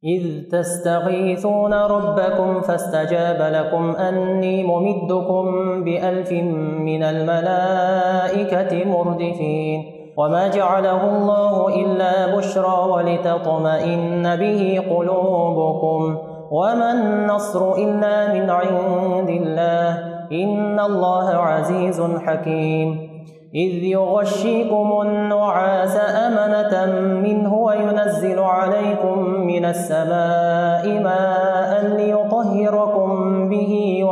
إذ تستغيثون ربكم فاستجاب لكم أني ممدكم ب1000 من الملائكة مردفين وما جعله الله إلا بشرى ولتطمئن به قلوبكم وما النصر إلا من عند الله إن الله عزيز حكيم إذ يغشيكم النعاس أمنة منه وينزل عليكم من السماء ماء ليطهركم به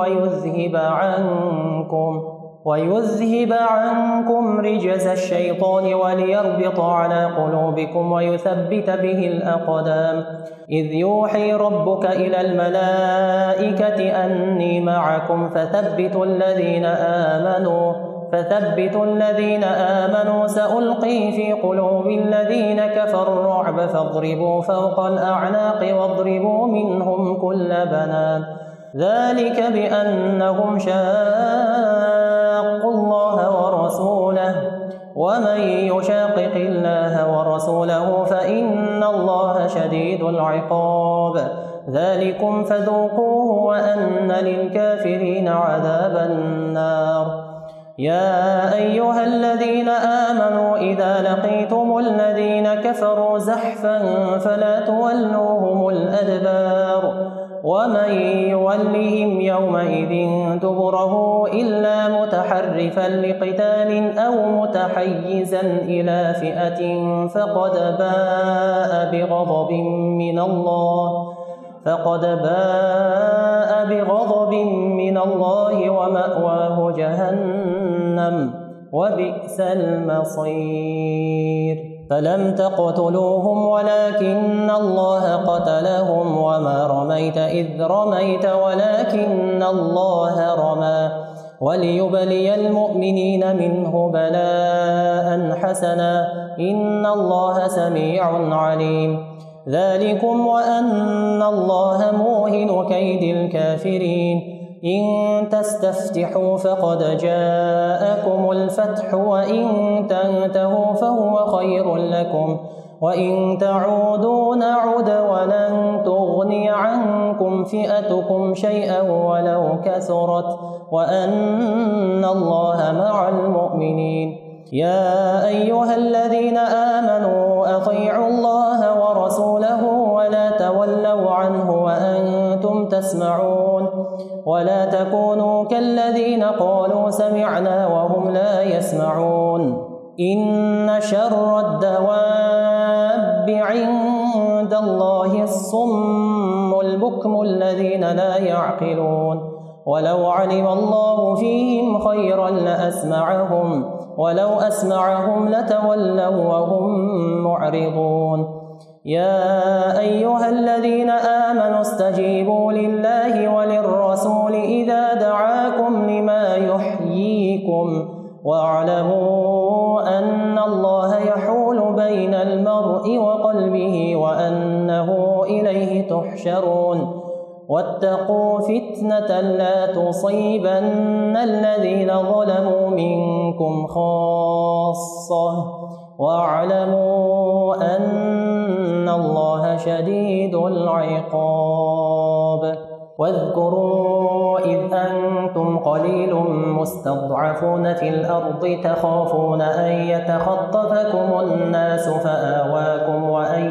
ويذهب عنكم رجز الشيطان وليربط على قلوبكم ويثبت به الأقدام إذ يوحي ربك إلى الملائكة أني معكم فثبتوا الذين آمنوا سألقي في قلوب الذين كفروا الرعب فاضربوا فوق الأعناق واضربوا منهم كل بنان ذلك بأنهم شاقوا الله ورسوله ومن يشاقق الله ورسوله فإن الله شديد العقاب ذلكم فذوقوه وأن للكافرين عذاب النار يا أيها الذين آمنوا إذا لقيتم الذين كفروا زحفا فلا تولوهم الأدبار ومن يولهم يومئذ دبره إلا متحرفا لقتال أو متحيزا إلى فئة فقد باء بغضب من الله ومأواه جهنم وبئس المصير فلم تقتلوهم ولكن الله قتلهم وما رميت إذ رميت ولكن الله رمى وليبلي المؤمنين منه بلاء حسنا إن الله سميع عليم ذلكم وأن الله موهن كيد الكافرين إن تستفتحوا فقد جاءكم الفتح وإن تنتهوا فهو خير لكم وإن تعودوا نعد ولن تغني عنكم فئتكم شيئا ولو كثرت وأن الله مع المؤمنين يا أيها الذين آمنوا أطيعوا الله ورسوله ولا تولوا عنه وأنتم تسمعون ولا تكونوا كالذين قالوا سمعنا وهم لا يسمعون إن شر الدواب عند الله الصم البكم الذين لا يعقلون ولو علم الله فيهم خيرا لأسمعهم ولو أسمعهم لتولوا وهم معرضون يا أيها الذين آمنوا استجيبوا لله وللرسول إذا دعاكم لما يحييكم واعلموا أن الله يحول بين المرء وقلبه وأنه إليه تحشرون واتقوا فتنة لا تصيبن الذين ظلموا منكم خاصة واعلموا أن الله شديد العقاب واذكروا إذ أنتم قليل مستضعفون في الأرض تخافون أن يتخطفكم الناس فآواكم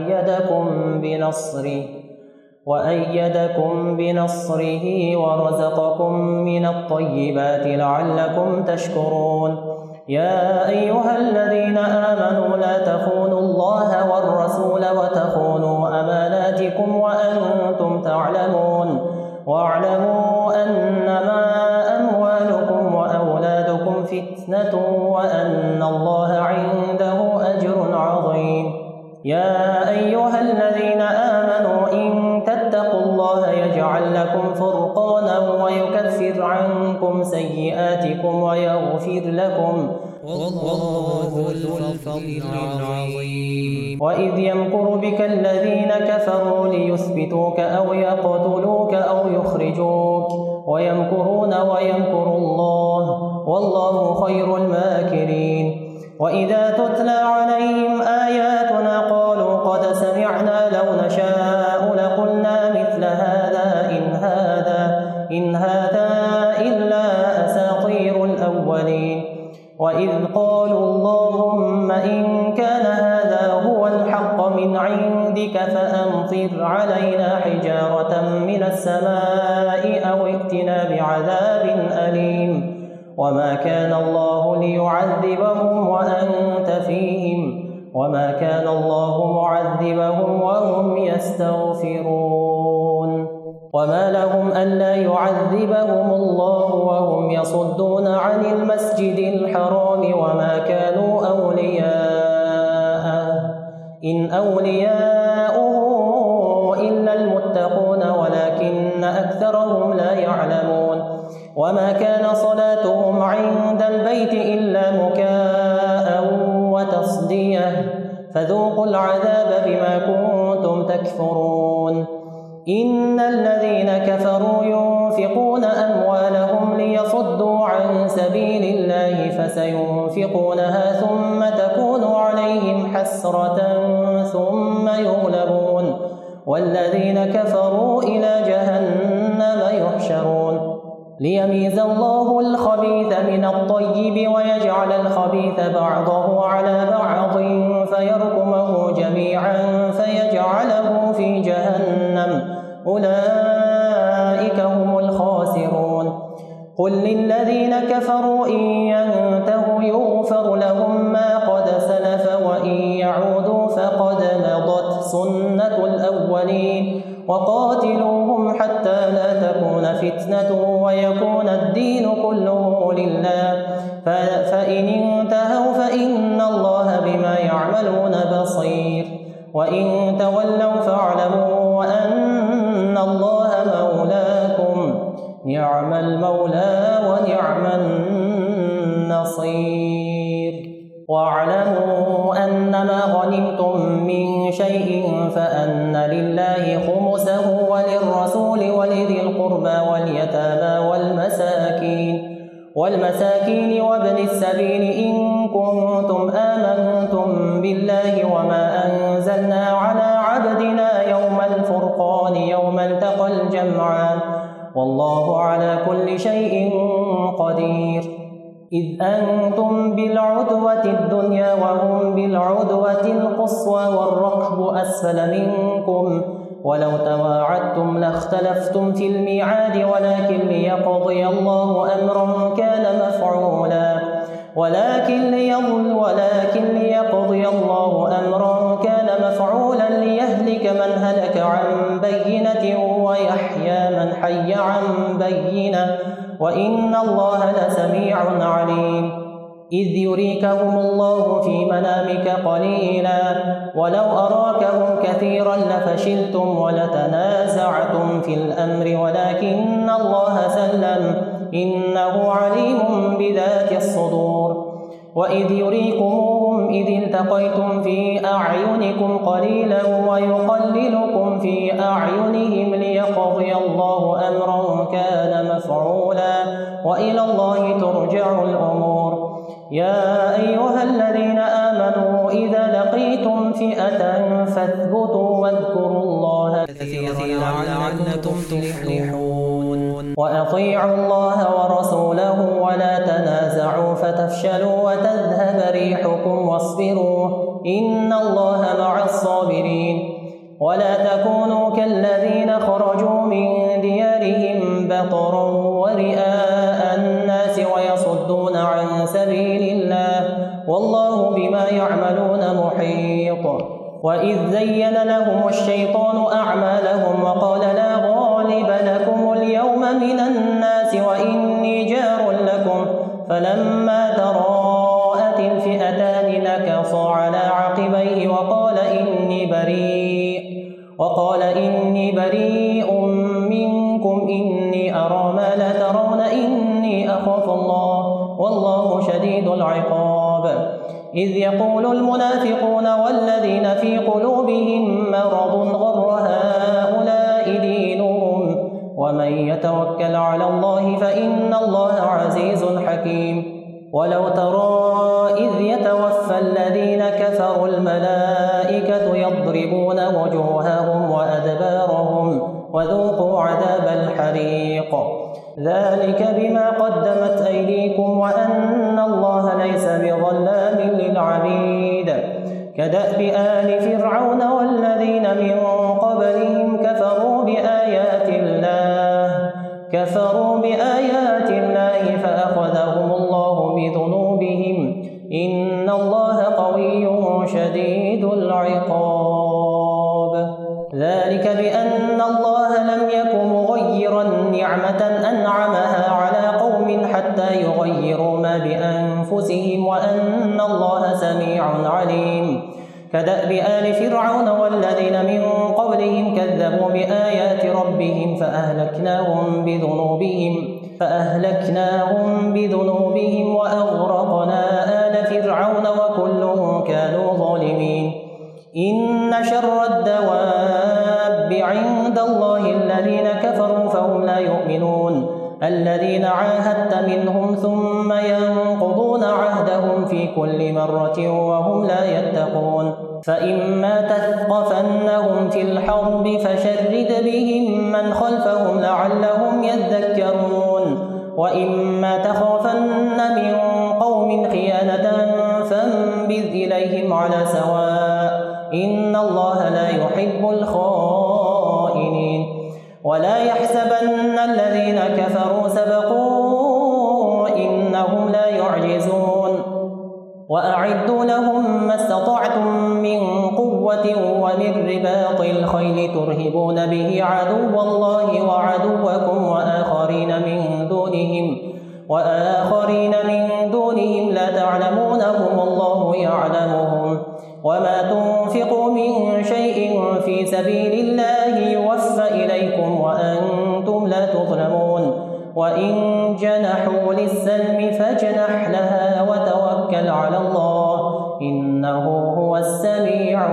وأيدكم بنصره ورزقكم من الطيبات لعلكم تشكرون يا أيها الذين آمنوا لا تخونوا الله والرسول وتخونوا أماناتكم وأنتم تعلمون واعلموا أنما أموالكم وأولادكم فتنة وأن الله عنده أجر عظيم يا أيها الذين آمنوا إن تتقوا الله يجعل لكم فرقانا ويكفر عنكم سيئاتكم ويغفر لكم والله ذو الفضل العظيم وإذ يمكر بك الذين كفروا ليثبتوك أو يقتلوك أو يخرجوك ويمكرون ويمكر الله والله خير الماكرين وإذا تتلى عليهم آياتنا قالوا قد سمعنا لو نشاء إن هذا إلا أساطير الأولين. وإذ قالوا اللهم إن كان هذا هو الحق من عندك فأمطر علينا حجارة من السماء أو ائتنا بعذاب أليم. وما كان الله ليعذبهم وأنت فيهم وما كان الله معذبهم وهم يستغفرون. وما لهم ألا يعذبهم الله وهم يصدون عن المسجد الحرام وما كانوا أولياءه إن أولياؤه إلا المتقون ولكن أكثرهم لا يعلمون. وما كان صلاتهم عند البيت إلا مكاء وتصدية فذوقوا العذاب بما كنتم تكفرون. إن الذين كفروا ينفقون أموالهم ليصدوا عن سبيل الله فسينفقونها ثم تكون عليهم حسرة ثم يغلبون والذين كفروا إلى جهنم يحشرون. ليميز الله الخبيث من الطيب ويجعل الخبيث بعضه على بعض فيركمه جميعا فيجعله في جهنم أولئك هم الخاسرون. قل للذين كفروا إن ينتهوا يغفر لهم ما قد سلف وإن يعودوا فقد مضت سنة الأولين وقاتلوهم حتى لا تكون فتنة ويكون الدين كله لله فإن انتهوا فإن الله بما يعملون بصير. وإن تولوا فاعلموا أن الله مولاكم نعم المولى ونعم النصير. واعلموا أنما غنمتم من شيء فأن لله خمسه وللرسول ولذي القربى واليتامى والمساكين وابن السبيل إن كنتم آمنتم بالله وما أنزلنا على عبدنا يوم الفرقان يوم التقى الجمعان والله على كل شيء قدير. إذ أنتم بالعدوة الدنيا وهم بالعدوة القصوى والركب أسفل منكم ولو تواعدتم لاختلفتم في الميعاد ولكن ليقضي الله أمرا كان مفعولا ولكن ليقضي الله أمرا كان مفعولا ليهلك من هلك عن بينة ويحيى من حي عن بينة وإن الله لسميع عليم. إذ يريكهم الله في منامك قليلا ولو أراكهم كثيرا لفشلتم ولتنازعتم في الأمر ولكن الله سلم إنه عليم بذات الصدور. وإذ يريكموهم إذ التقيتم في أعينكم قليلا ويقللكم في أعينهم ليقضي الله أمرا كان مفعولا وإلى الله ترجع الأمور. يا أيها الذين آمنوا إذا لقيتم فئة فاثبتوا واذكروا الله كثيرا لعلكم تفلحون. وأطيعوا الله ورسوله ولا تنازعوا فتفشلوا وتذهب ريحكم واصبروا إن الله مع الصابرين. ولا تكونوا كالذين خرجوا من ديارهم بطرا ورئاء الناس ويصدون عن سبيل الله والله بما يعملون محيط. وإذ زين لهم الشيطان أعمالهم وقال لا غالب لكم اليوم من الناس وإني جار لكم فلما تراءت الفئتان نكص على عقبيه وقال إني بريء منكم إني أرى ما لا ترون إني أخاف الله والله شديد العقاب. إذ يقول المنافقون والذين في قلوبهم مرض غر هؤلاء دينهم ومن يتوكل على الله فإن الله عزيز حكيم. ولو ترى إذ يتوفى الذين كفروا الملائكة يضربون وجوههم وأدبارهم وذوقوا عذاب الحريق. ذلك بما قدمت أيديكم وأن الله ليس بظلام للعبيد. كدأب آل فرعون والذين من قبلهم كفروا بآيات الله فأخذهم الله بذنوبهم إن الله قوي شديد العقاب. ذلك بأن الله لم يك مغيرا نعمة أنعمها على قوم حتى يغيروا ما بأنفسهم وأن الله سميع عليم. كدأب آل فرعون والذين من قبلهم كذبوا بآيات ربهم فأهلكناهم بذنوبهم وأغرقنا آل فرعون وكلهم كانوا ظالمين. إن شر الدواب عند الله الذين كفروا فهم لا يؤمنون، الذين عاهدت منهم ثم ينقضون عهدهم في كل مرة وهم لا يتقون. فإما تثقفنهم في الحرب فشرد بهم من خلفهم لعلهم يذكرون، وإما تخافن من قوم خيانة فانبذ إليهم على سواء إن الله لا يحب الخائنين. ولا يحسبن الذين كفروا سبقوا إنهم لا يعجزون. وأعدوا لهم ما استطعتم من قوة ومن رباط الخيل ترهبون به عدو الله وعدوكم وآخرين من دونهم لا تعلمونهم الله يعلمهم. وما تنفقوا من شيء في سبيل الله يوفى إليكم وأنتم لا تظلمون. وإن جنحوا للسلم فاجنح لها وتوكل على الله إنه هو السميع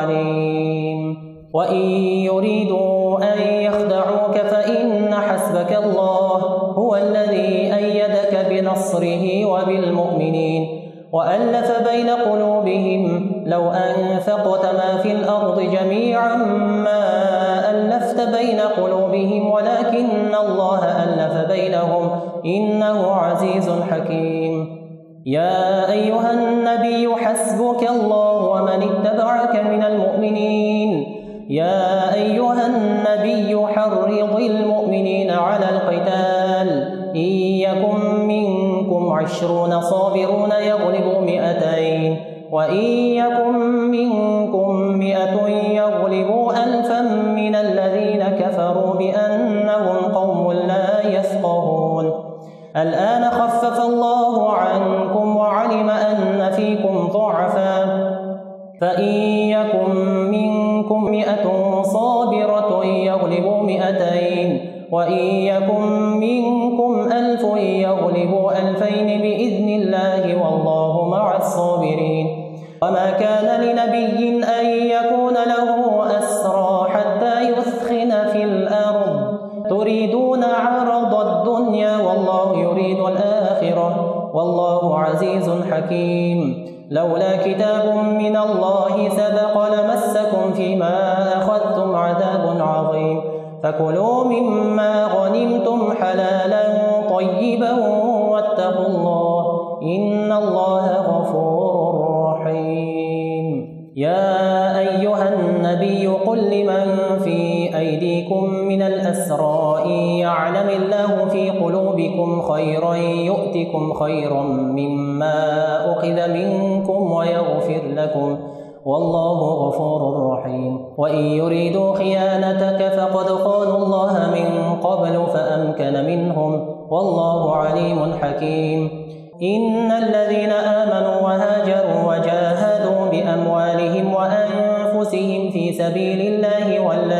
العليم. وإن يريدوا أن يخدعوك فإن حسبك الله هو الذي أيدك بنصره وبالمؤمنين وألف بين قلوبهم لو أنفقت ما في الأرض جميعا ما ألفت بين قلوبهم ولكن الله ألف بينهم إنه عزيز حكيم. يا أيها النبي حسبك الله ومن اتبعك من المؤمنين. يا أيها النبي حرض المؤمنين على القتال إن يكن منكم 20 صابرون يغلبوا 200 وإن يكن منكم 100 يغلبوا 1000 من الذين كفروا بأنهم قوم لا يفقهون. الآن خفف الله عنكم وعلم أن فيكم ضعفا فإن يكن منكم 100 صابرة يغلبوا 200 وإن يكن منكم 1000 يغلبوا 2000 بإذن الله والله مع الصابرين. وما كان لنبي أن يكون له أسرى حتى يثخن في الأرض تريدون عرض الدنيا والله يريد الآخرة والله عزيز حكيم. لولا كتاب من الله سبق لمسكم فيما أخذتم عذاب عظيم فكلوا مما غنمتم حلالا طيبا واتقوا الله إن الله غفور رحيم. يا أيها النبي قل لمن في أيديكم من الأسرى إن يعلم الله في قلوبكم خيرا يؤتكم خيرا مما أخذ منكم ويغفر لكم والله غفور رحيم. وإن يريدوا خيانتك فقد خانوا الله من قبل فأمكن منهم والله عليم حكيم. إن الذين آمنوا وهاجروا وجاهدوا بأموالهم وأنفسهم في سبيل الله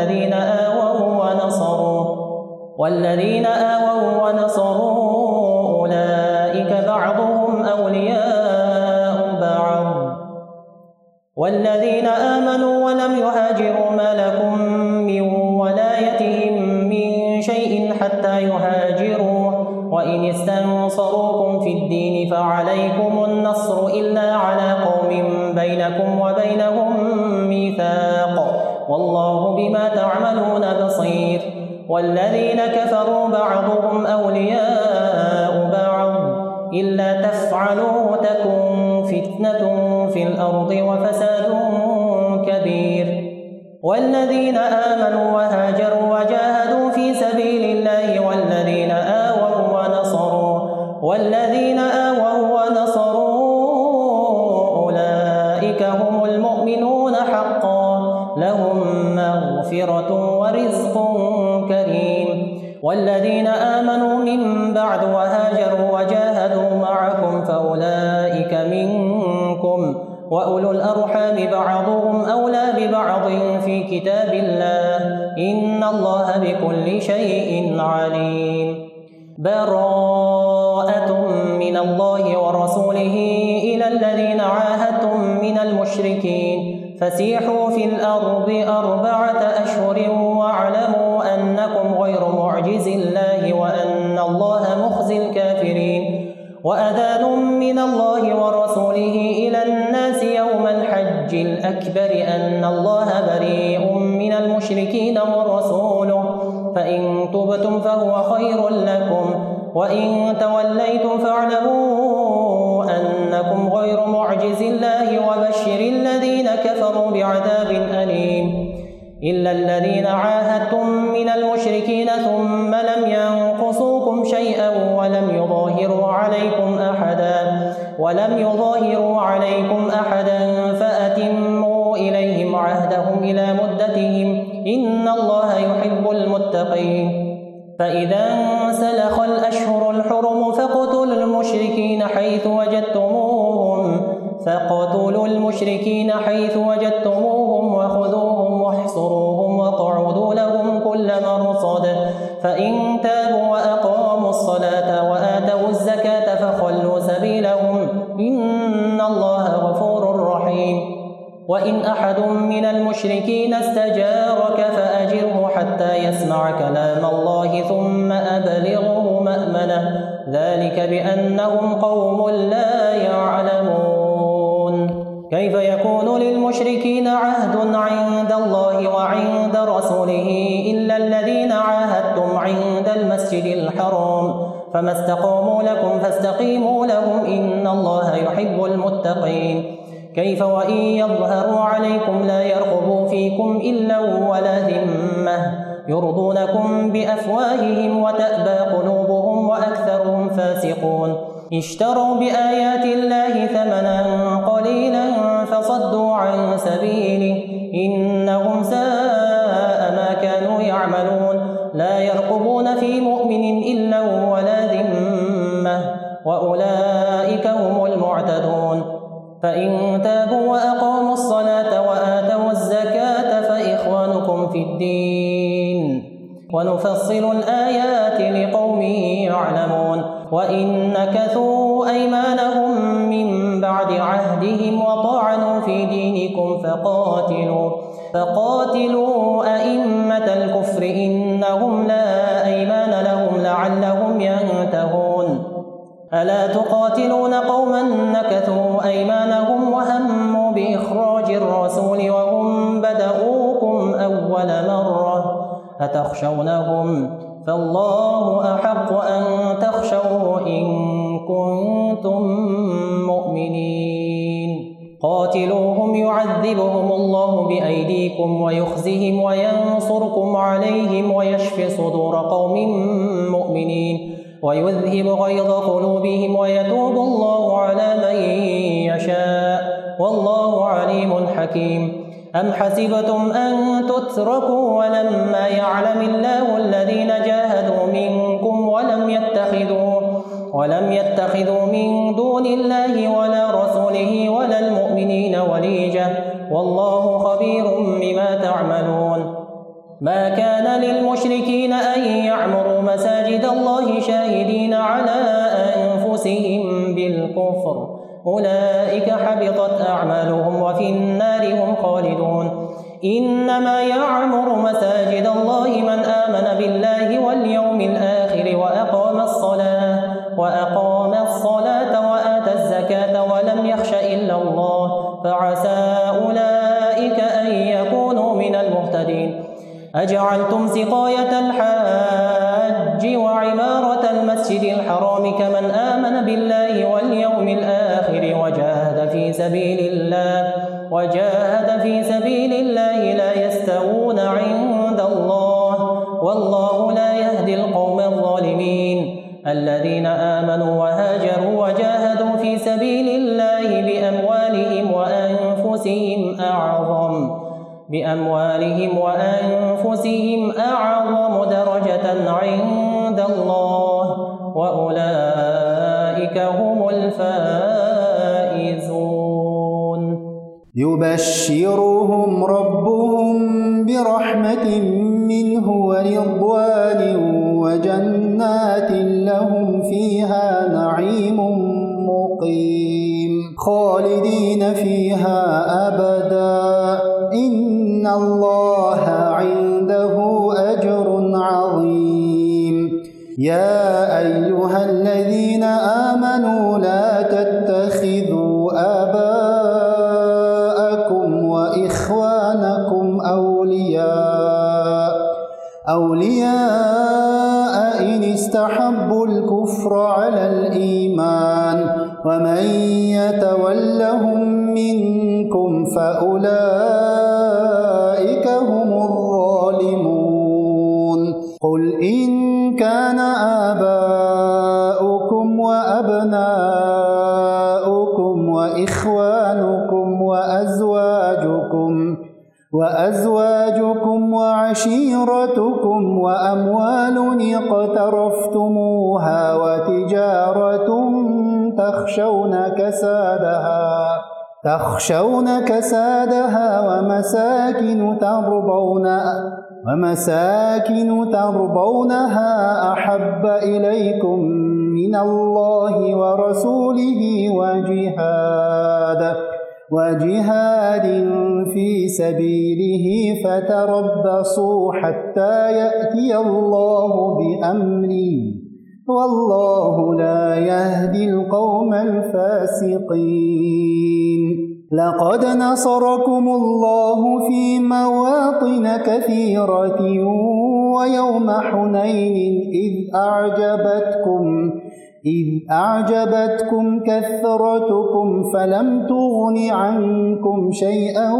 والذين آووا ونصروا أولئك بعضهم أولياء بعض والذين آمنوا ولم يهاجروا ما لكم من ولايتهم من شيء حتى يهاجروا وإن استنصروكم في الدين فعليكم النصر إلا على قوم بينكم وبينهم ميثاق والله بما تعملون بصير. والذين كفروا بعضهم أولياء بعض إلا تفعلوه تكن فتنة في الأرض وفساد كبير. والذين آمنوا وهاجروا وجاهدوا في سبيل الله والذين آووا ونصروا أولئك هم المؤمنون حقا لهم مغفرة ورزق كريم. والذين آمنوا من بعد وهاجروا وجاهدوا معكم فأولئك منكم وأولو الأرحام بعضهم أولى ببعض في كتاب الله إن الله بكل شيء عليم. براءة من الله ورسوله إلى الذين عاهدتم من المشركين فسيحوا في الأرض 4 أشهر واعلموا أنكم غير معجز الله وأن الله مخزي الكافرين. وأذان من الله ورسوله إلى الناس يوم الحج الأكبر أن الله بريء من المشركين ورسوله فإن تبتم فهو خير لكم وإن توليتم فاعلموا أنكم غير معجز الله وبشر الذين كفروا بعذاب أليم. إلا الذين عاهدتم من المشركين ثم لم ينقصوكم شيئا ولم يظاهروا عليكم أحدا فأتموا إليهم عهدهم إلى مدتهم إن الله يحب المتقين. فإذا انسلخ الأشهر الحرم فاقتلوا المشركين حيث وجدتموهم وخذوهم واحصروهم واقعدوا لهم كل مرصد فإن تابوا وأقاموا الصلاة وآتوا الزكاة فخلوا سبيلهم إن الله غفور رحيم. وإن أحد من المشركين استجارك فأجره حتى يسمع كلام الله ثم أبلغه مأمنه ذلك بأنهم قوم لا يعلمون. كيف يكون للمشركين عهد عند الله وعند رسوله إلا الذين عاهدتم عند المسجد الحرام فما استقاموا لكم فاستقيموا لهم إن الله يحب المتقين. كيف وإن يظهروا عليكم لا يرقبوا فيكم إلا ولا ذمة يرضونكم بأفواههم وتأبى قلوبهم وأكثرهم فاسقون. اشتروا بآيات الله ثمنا قليلا فصدوا عن سبيله إنهم ساء ما كانوا يعملون. لا يرقبون في مؤمن إلا ولا ذمة وأولئك هم المعتدون. فإن تابوا وأقاموا الصلاة وآتوا الزكاة فإخوانكم في الدين ونفصل الآيات لقوم يعلمون. وإن نكثوا أيمانهم من بعد عهدهم وطعنوا في دينكم فقاتلوا أئمة الكفر إنهم لا أيمان لهم لعلهم ينتهون. ألا تقاتلون قوما نكثوا أيمانهم وهموا بإخراج الرسول وهم بدؤوكم أول مرة أتخشونهم فالله أحق أن تخشوه إن كنتم مؤمنين. قاتلوهم يعذبهم الله بأيديكم ويخزهم وينصركم عليهم ويشف صدور قوم مؤمنين ويذهب غيظ قلوبهم ويتوب الله على من يشاء والله عليم حكيم. أم حسبتم أن تتركوا ولما يعلم الله الذين جاهدوا منكم ولم يتخذوا من دون الله ولا رسوله ولا المؤمنين وليجة والله خبير بما تعملون. ما كان للمشركين أن يعمروا مساجد الله شاهدين على أنفسهم بالكفر أولئك حبطت أعمالهم وفي النار هم خالدون. إنما يعمر مساجد الله من آمن بالله واليوم الآخر وأقام الصلاة وآتى الزكاة ولم يخش إلا الله فعسى أولئك أن يكونوا من المهتدين. أجعلتم سقاية الحاج وعمارة المسجد الحرام كمن آمن بالله واليوم الآخر وجاهد في سبيل الله لا يستوون عند الله والله لا يهدي القوم الظالمين. الذين آمنوا وهاجروا وجاهدوا في سبيل الله بأموالهم وأنفسهم أعظم درجة عند الله وأولئك هم الفائزون. يبشرهم ربهم برحمة منه ورضوان وجنات لهم فيها نعيم مقيم خالدين فيها أبدا إن الله عنده أجر عظيم. يا أيها الذين آمنوا لا تتخذوا آباءكم وإخوانكم أولياء إن استحبوا الكفر على الإيمان ومن يتولهم منكم فأولئك هم الظالمون. قل إن كان آباؤكم وأبناؤكم وإخوانكم وأزواجكم وعشيرتكم وأموال اقترفتموها وتجارة تخشون كسادها ومساكن ترضونها أحب إليكم من الله ورسوله وجهاد في سبيله فتربصوا حتى يأتي الله بأمره والله لا يهدي القوم الفاسقين. لقد نصركم الله في مواطن كثيرة ويوم حنين إذ أعجبتكم كثرتكم فلم تغن عنكم شيئا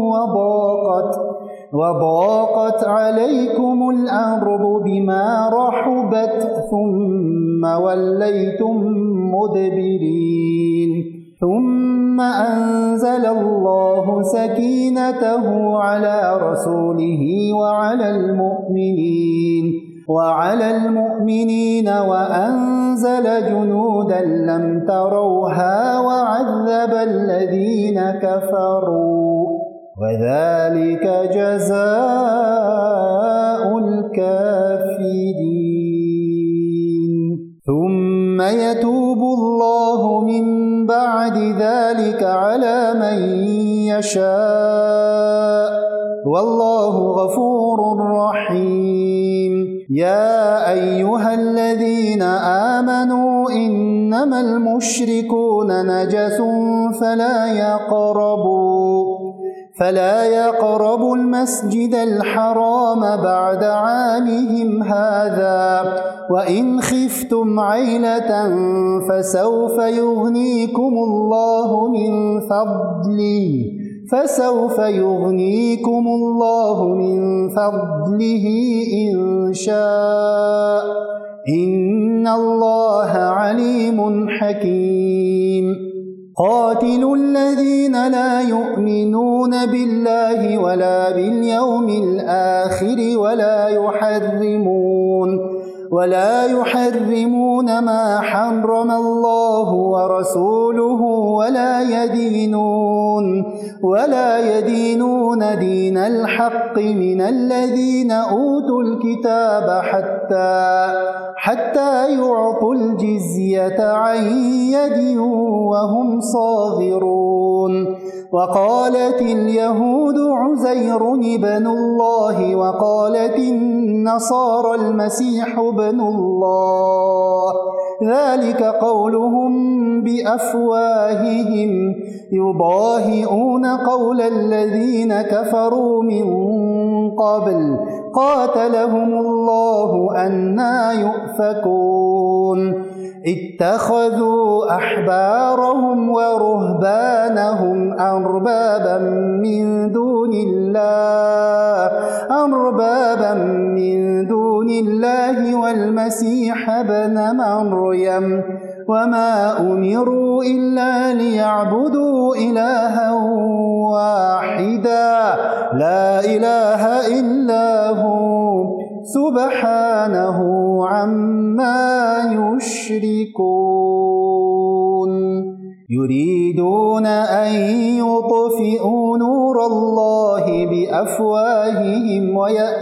وضاقت عليكم الأرض بما رحبت ثم وليتم مدبرين. ثم أنزل الله سكينته على رسوله وعلى المؤمنين وأنزل جنودا لم تروها وعذب الذين كفروا وذلك جزاء الكافرين. ثم يتوب الله من بعد ذلك على من يشاء والله غفور رحيم. يا أيها الذين آمنوا إنما المشركون نجس فلا يقربوا المسجد الحرام بعد عامهم هذا وإن خفتم عيلة فسوف يغنيكم الله من فضله إن شاء إن الله عليم حكيم. قاتلوا الذين لا يؤمنون بالله ولا باليوم الآخر ولا يحرمون ما حرم الله ورسوله ولا يدينون دين الحق من الذين أوتوا الكتاب حتى يعطوا الجزية عن يد وهم صاغرون. وقالت اليهود عزير ابن الله وقالت النصارى المسيح ابن الله ذلك قولهم بأفواههم يضاهئون قول الذين كفروا من قبل قاتلهم الله أنى يؤفكون اتخذوا أحبارهم ورهبانهم أربابا من دون الله والمسيح ابن مريم وما أمروا إلا ليعبدوا إلها واحدا لا إله إلا هو سبحانه عما يشركون يريدون أن يطفئوا نور الله بأفواههم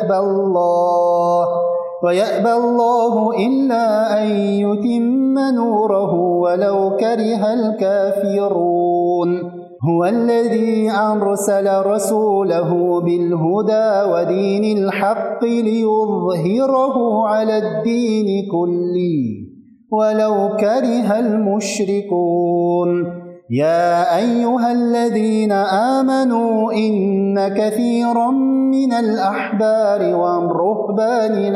ويأبى الله إلا أن يتم نوره ولو كره الكافرون هو الذي أرسل رسوله بالهدى ودين الحق ليظهره على الدين كله ولو كره المشركون يا أيها الذين آمنوا إن كثيرا من الأحبار والرهبان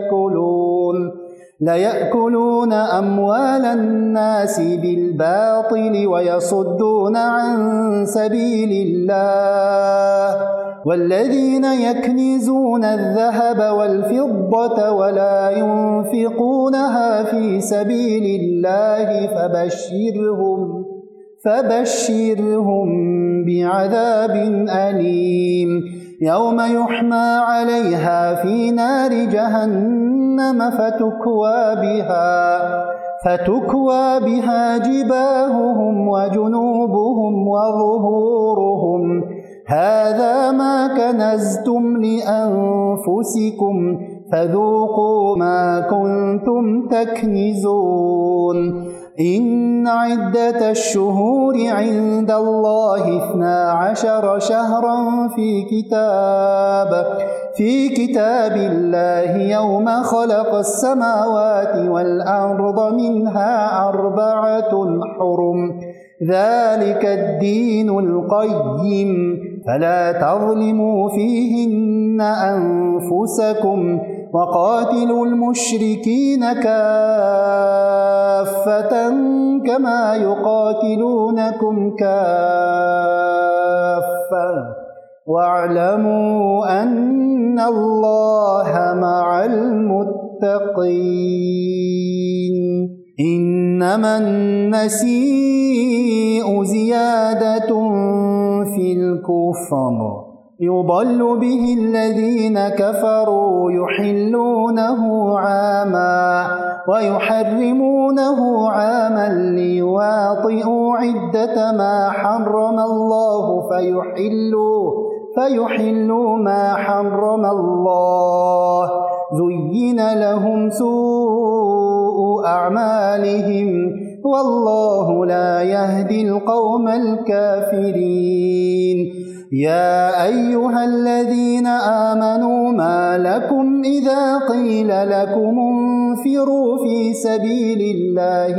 ليأكلون أموال الناس بالباطل ويصدون عن سبيل الله والذين يكنزون الذهب والفضة ولا ينفقونها في سبيل الله فبشرهم بعذاب أليم يوم يحمى عليها في نار جهنم فتكوى بها جباههم وجنوبهم وظهورهم هذا ما كنزتم لأنفسكم فذوقوا ما كنتم تكنزون إن عدة الشهور عند الله 12 شهرا في كتاب الله يوم خلق السماوات والأرض منها 4 حرم ذلك الدين القيم فلا تظلموا فيهن أنفسكم وقاتلوا المشركين كافة كما يقاتلونكم كافة واعلموا أن الله مع المتقين إنما النسيء زيادة في الكفر يضل به الذين كفروا يحلونه عاما ويحرمونه عاما ليواطئوا عدة ما حرم الله فيحلوا ما حرم الله زين لهم سوء أعمالهم والله لا يهدي القوم الكافرين يا أيها الذين آمنوا ما لكم إذا قيل لكم انفروا في سبيل الله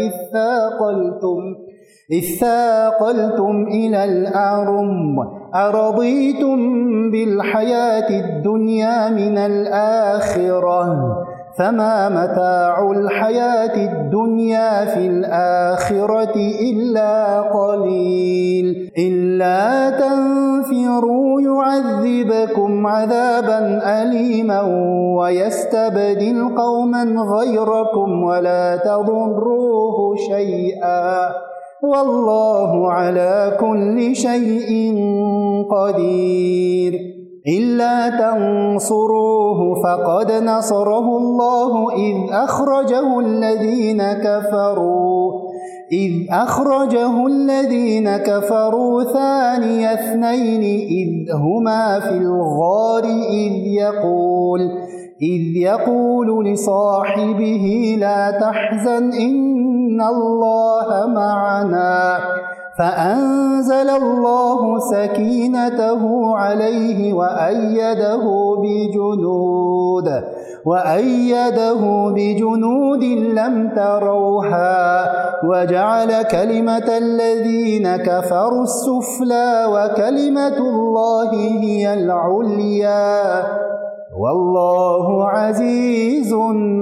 اثاقلتم إلى الأرض أرضيتم بالحياة الدنيا من الآخرة فما متاع الحياة الدنيا في الآخرة إلا قليل إلا تنفروا يعذبكم عذابا أليما ويستبدل قوما غيركم ولا تضروه شيئا والله على كل شيء قدير إلا تنصروه فقد نصره الله إذ أخرجه الذين كفروا ثاني اثنين إذ هما في الغار إذ يقول لصاحبه لا تحزن إن الله معنا فأنزل الله سكينته عليه وأيده بجنود لم تروها وجعل كلمة الذين كفروا السفلى وكلمة الله هي العليا والله عزيز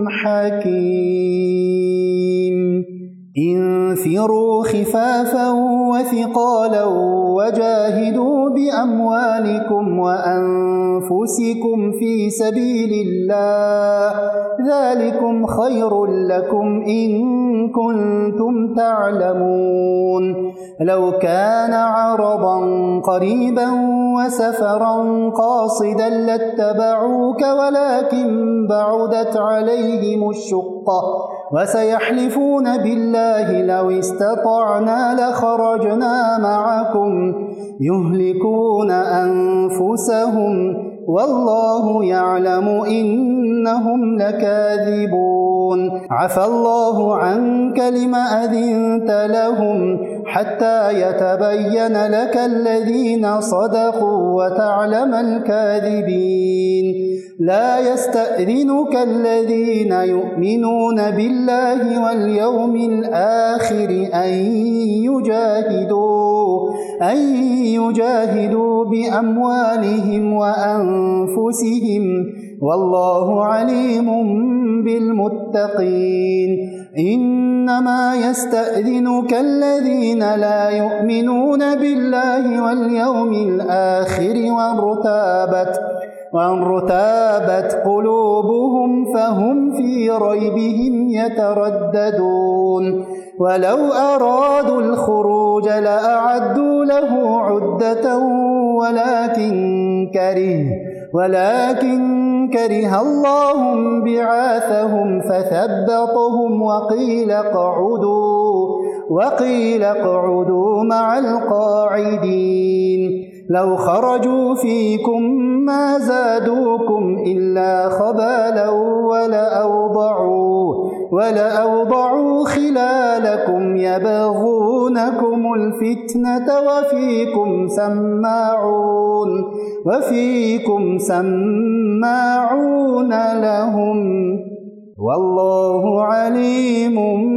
حكيم. انفروا خفافا وثقالا وجاهدوا بأموالكم وأنفسكم في سبيل الله ذلكم خير لكم إن كنتم تعلمون. لو كان عرضا قريبا وسفرا قاصدا لاتبعوك ولكن بعدت عليهم الشقة وسيحلفون بالله لو استطعنا لخرجنا معكم يهلكون أنفسهم والله يعلم إنهم لكاذبون. عفى الله عنك لم أذنت لهم حتى يتبين لك الذين صدقوا وتعلم الكاذبين. لا يستأذنك الذين يؤمنون بالله واليوم الآخر أن يجاهدوا بأموالهم وأنفسهم والله عليم بالمتقين. إنما يستأذنك الذين لا يؤمنون بالله واليوم الآخر وارتابت قلوبهم فهم في ريبهم يترددون. ولو أرادوا الخروج لأعدوا له عدة ولكن كره الله بعاثهم فثبطهم وقيل اقعدوا مع القاعدين. لو خرجوا فيكم ما زادوكم إلا خبالا ولأوضعوا خلالكم يبغونكم الفتنة وفيكم سماعون لهم والله عليم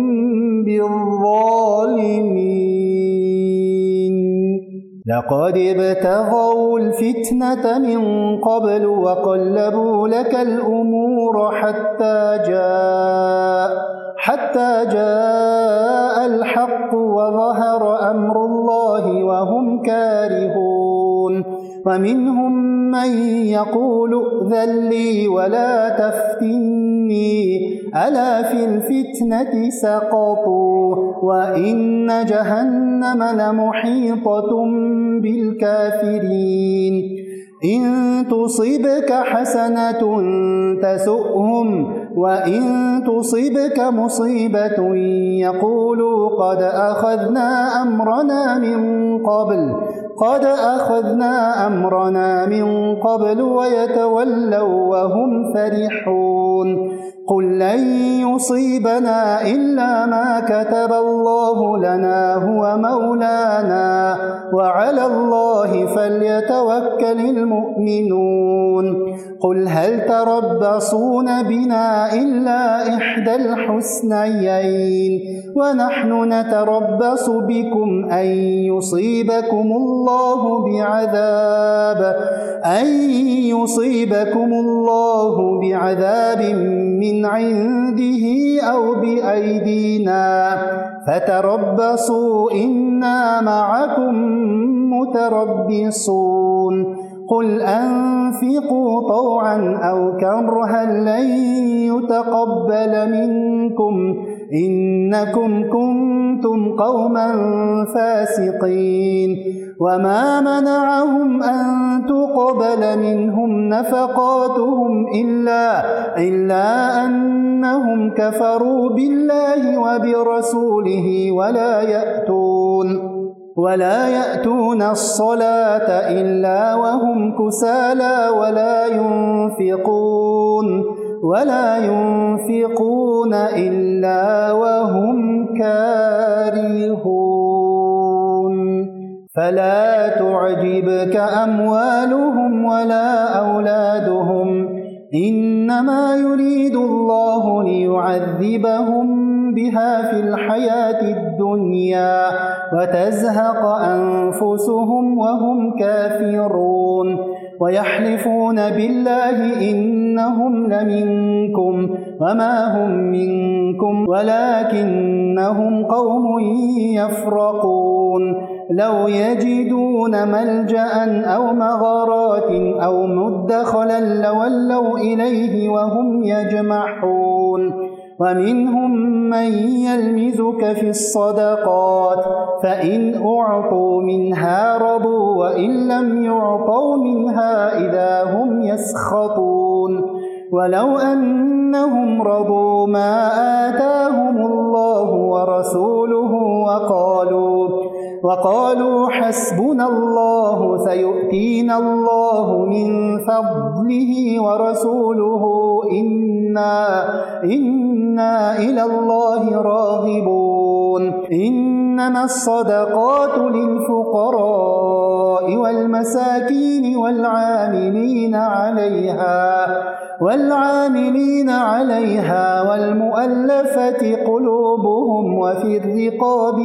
بالظالمين. لقد ابتغوا الفتنة من قبل وقلبوا لك الأمور حتى جاء الحق وظهر أمر الله وهم كارهون. ومنهم من يقول ائذن لي ولا تفتني ألا في الفتنة سقطوا وإن جهنم لمحيطة بالكافرين. إن تصبك حسنة تسؤهم وإن تصبك مصيبة يقولوا قد أخذنا أمرنا من قبل ويتولوا وهم فرحون. قل لن يصيبنا إلا ما كتب الله لنا هو مولانا وعلى الله فليتوكل المؤمنون. قل هل تربصون بنا إلا إحدى الحسنيين ونحن نتربص بكم أن يصيبكم الله بعذاب من عنده أو بأيدينا فتربصوا إنا معكم متربصون. قل أنفقوا طوعا أو كرها لن يتقبل منكم إنكم كنتم قوما فاسقين. وما منعهم أن تقبل منهم نفقاتهم إلا أنهم كفروا بالله وبرسوله ولا يأتون الصلاة إلا وهم كسالى ولا ينفقون إلا وهم كارهون. فلا تعجبك أموالهم ولا أولادهم إنما يريد الله ليعذبهم بها في الحياة الدنيا وتزهق أنفسهم وهم كافرون ويحلفون بالله إنهم لمنكم وما هم منكم ولكنهم قوم يفرقون لو يجدون ملجأ أو مغارات أو مدخلا لولوا إليه وهم يجمحون ومنهم من يلمزك في الصدقات فإن أعطوا منها رضوا وإن لم يعطوا منها إذا هم يسخطون ولو أنهم رضوا ما آتاهم الله ورسوله وقالوا حسبنا الله سيؤتينا الله من فضله ورسوله إنا إلى الله راغبون إنما الصدقات للفقراء والمساكين والعاملين عليها والمؤلفة قلوبهم وفي الرقاب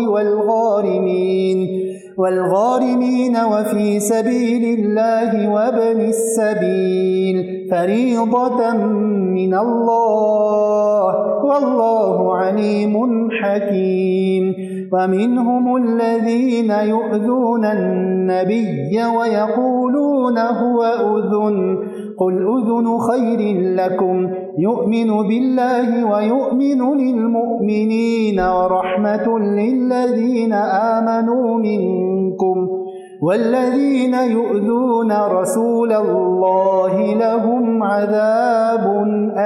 والغارمين وفي سبيل الله وابن السبيل فريضة من الله والله عليم حكيم ومنهم الذين يؤذون النبي ويقولون هو أذن قل أذن خير لكم يؤمن بالله ويؤمن للمؤمنين ورحمة للذين آمنوا منكم والذين يؤذون رسول الله لهم عذاب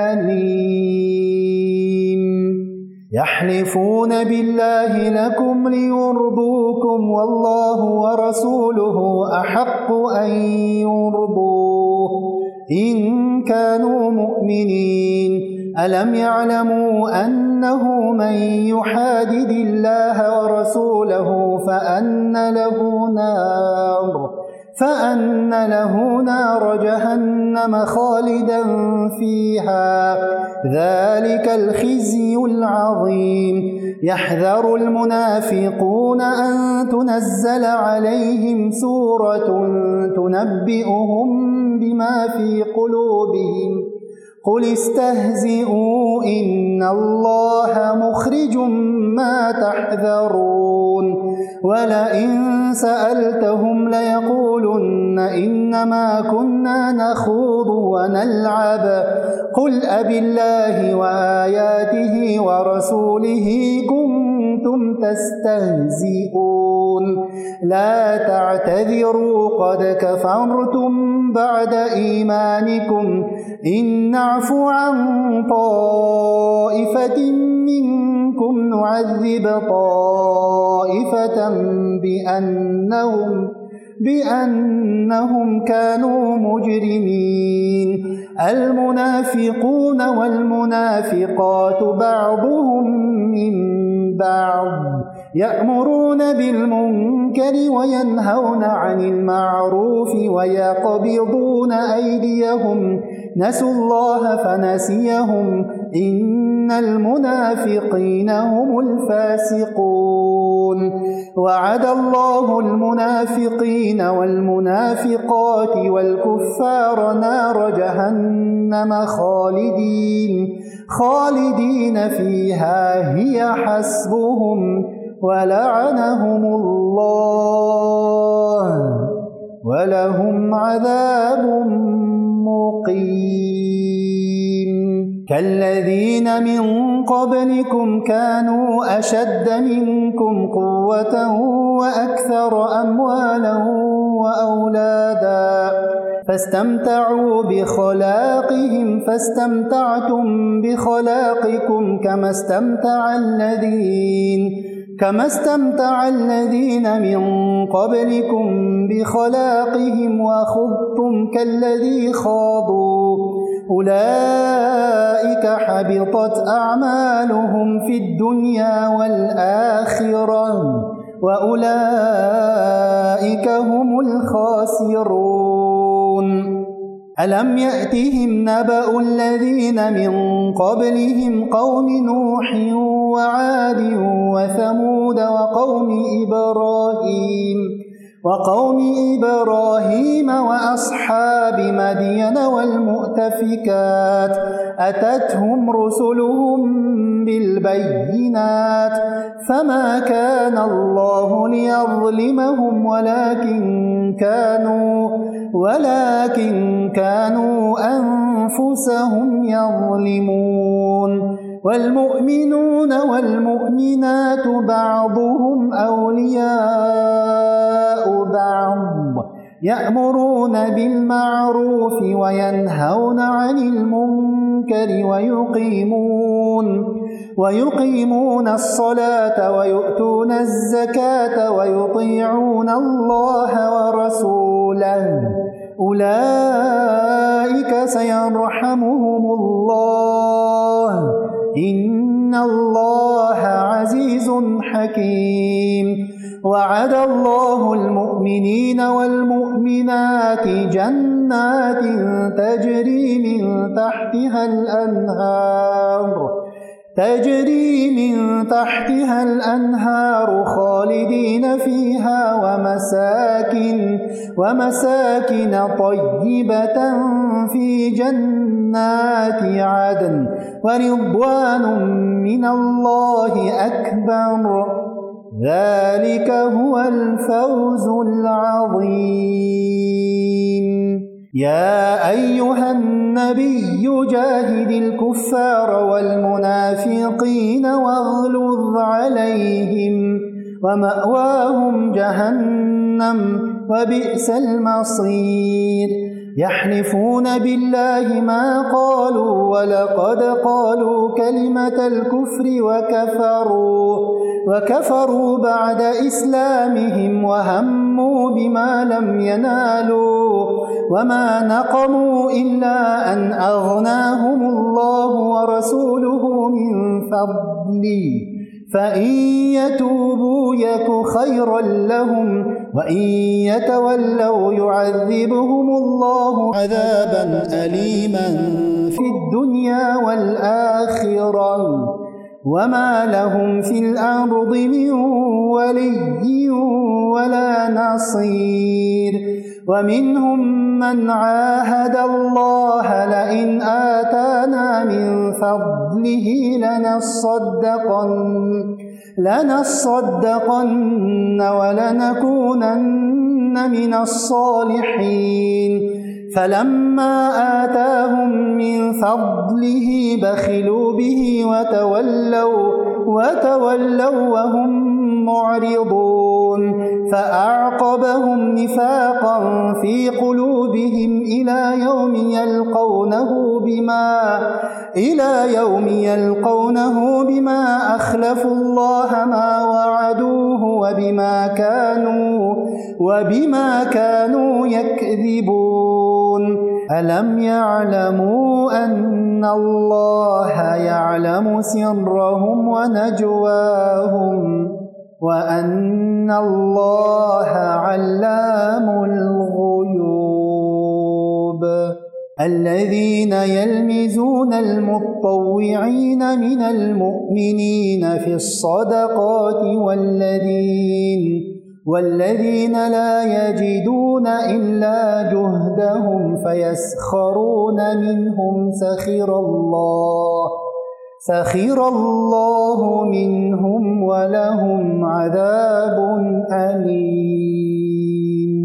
أليم يحلفون بالله لكم ليرضوكم والله ورسوله أحق أن يرضوه إن كانوا مؤمنين ألم يعلموا أنه من يحادد الله ورسوله فأن له نار جهنم خالدا فيها ذلك الخزي العظيم يحذر المنافقون أن تنزل عليهم سورة تنبئهم بما في قلوبهم قل استهزئوا إن الله مخرج ما تحذرون ولئن سألتهم ليقولن إنما كنا نخوض ونلعب قل أبالله وآياته ورسوله كنتم تستهزئون لا تعتذروا قد كفرتم بعد إيمانكم إن نعفو عن طائفة منكم نعذب طائفة بأنهم كانوا مجرمين المنافقون والمنافقات بعضهم من بعض يأمرون بالمنكر وينهون عن المعروف ويقبضون أيديهم نسوا الله فنسيهم إن المنافقين هم الفاسقون وعد الله المنافقين والمنافقات والكفار نار جهنم خالدين فيها هي حسبهم ولعنهم الله ولهم عذاب مقيم كالذين من قبلكم كانوا أشد منكم قوة وأكثر أموالا وأولادا فاستمتعوا بخلاقهم فاستمتعتم بخلاقكم كما استمتع الذين من قبلكم بخلاقهم وخضتم كالذي خاضوا أولئك حبطت أعمالهم في الدنيا والآخرة وأولئك هم الخاسرون. ألم يأتهم نبأ الذين من قبلهم قوم نوح وعاد وثمود وقوم إبراهيم وأصحاب مدين والمؤتفكات أتتهم رسلهم بالبينات فما كان الله ليظلمهم ولكن كانوا أنفسهم يظلمون. والمؤمنون والمؤمنات بعضهم أولياء بعض يأمرون بالمعروف وينهون عن المنكر ويقيمون الصلاة ويؤتون الزكاة ويطيعون الله ورسوله أولئك سيرحمهم الله إن الله عزيز حكيم. وعد الله المؤمنين والمؤمنات جنات تجري من تحتها الأنهار خالدين فيها ومساكن طيبة في جنات عدن ورضوان من الله أكبر ذلك هو الفوز العظيم. يا أيها النبي جاهد الكفار والمنافقين واغلظ عليهم ومأواهم جهنم وبئس المصير. يحلفون بالله ما قالوا ولقد قالوا كلمة الكفر وكفروا بعد إسلامهم وهموا بما لم ينالوا وما نقموا إلا أن أغناهم الله ورسوله من فضله فإن يتوبوا يك خيرا لهم وإن يتولوا يعذبهم الله عذابا أليما في الدنيا والآخرة وما لهم في الأرض من ولي ولا نصير. ومنهم من عاهد الله لئن آتانا من فضله لنصدقن ولنكونن من الصالحين فلما آتاهم من فضله بخلوا به وتولوا وهم معرضون فأعقبهم نفاقا في قلوبهم إلى يوم يلقونه بما أخلفوا الله ما وعدوه وبما كانوا يكذبون. ألم يعلموا أن الله يعلم سرهم ونجواهم وأن الله علام الغيوب. الذين يلمزون المطوعين من المؤمنين في الصدقات والذين لا يجدون إلا جهدهم فيسخرون منهم سخر الله منهم ولهم عذاب أليم.